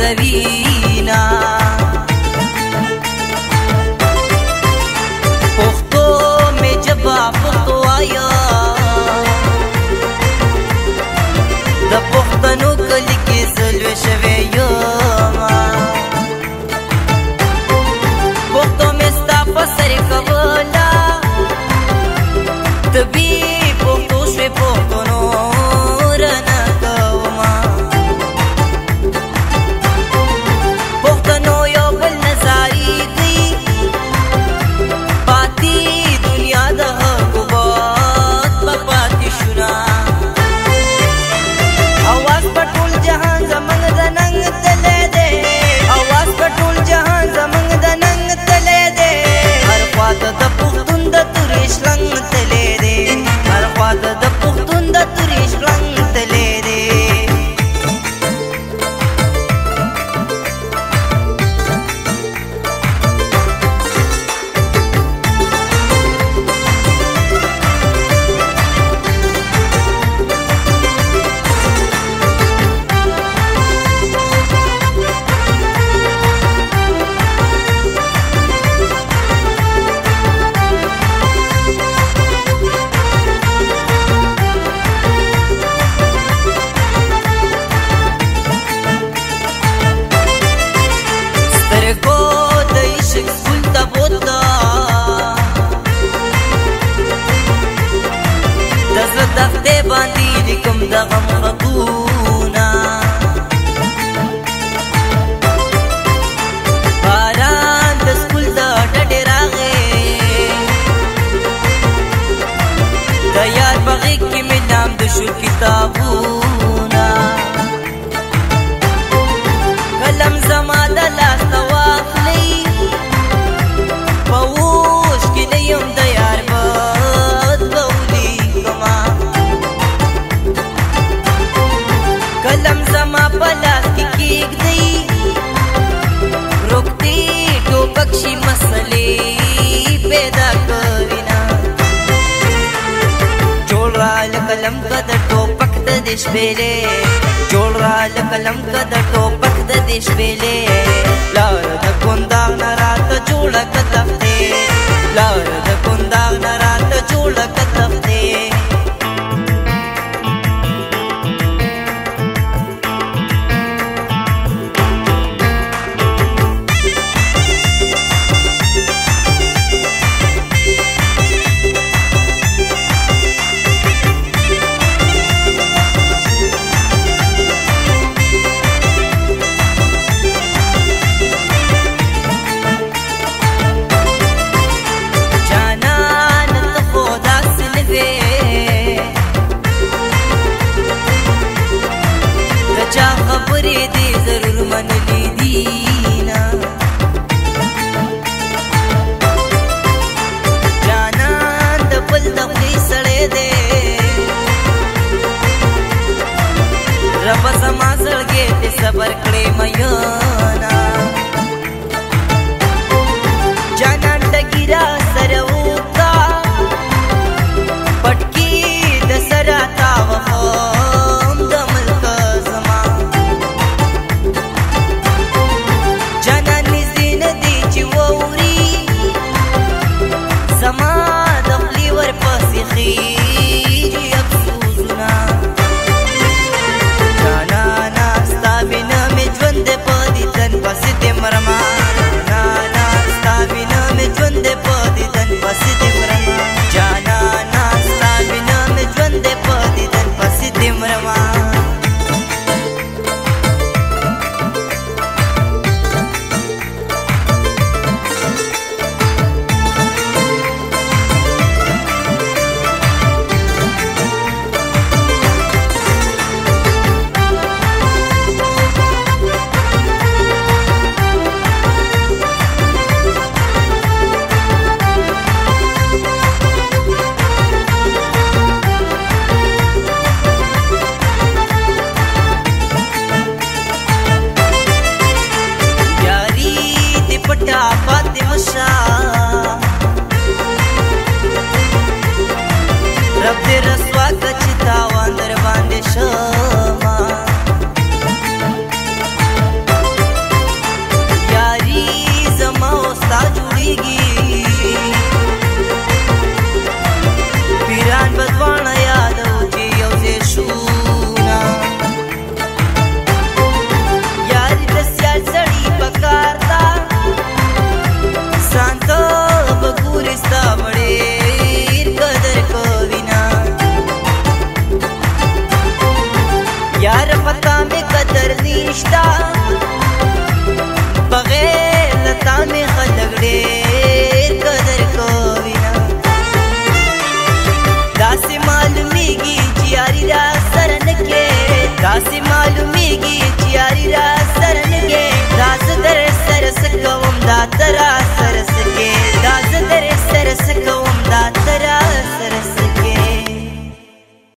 ګرځوینا پښتو مې جبا پښتو آیا د پښتنو کلی کې زلوي شوی یم پښتو مې ستا په سر کولا تبي پښتو شوی پښتنو رانه کوما پښتنو یو بل نظاری دی پاتی دنیا د حکومت په پاتې شونا आवाज په ټول جهان زمنګ د ننګ تلې دې आवाज په ټول جهان زمنګ د ننګ تلې دې هر خواته د پښتون د تورې شلنګ تلې دې هر خواته د پښتون د تورې شلنګ تلې دې دغه باندې لیکم د غم خطونه باران د سکول د ډډې راغی د یار په غېږ کې مې نام د شور کتابونه قلم زما د لاس ته واخلئ په اوښ کې نه یم د یار कलम जमा पलास की गई रोकती टोपक्षी मसले पैदा करिना जोड़ राल कलम कद टोपक द देश बेले जोड़ राल कलम कद टोपक द देश बेले लार द कुंदाग न रात जोड़ कतफते लार द कुंदाग न रात जोड़ कतफते خبرې دې ضرور منلې دینا جانان د بل د خولې سړی دی رب زما زړګي ته صبر کړې میانا جانان ټګیرا سره وکا پټکی د سره تاو درا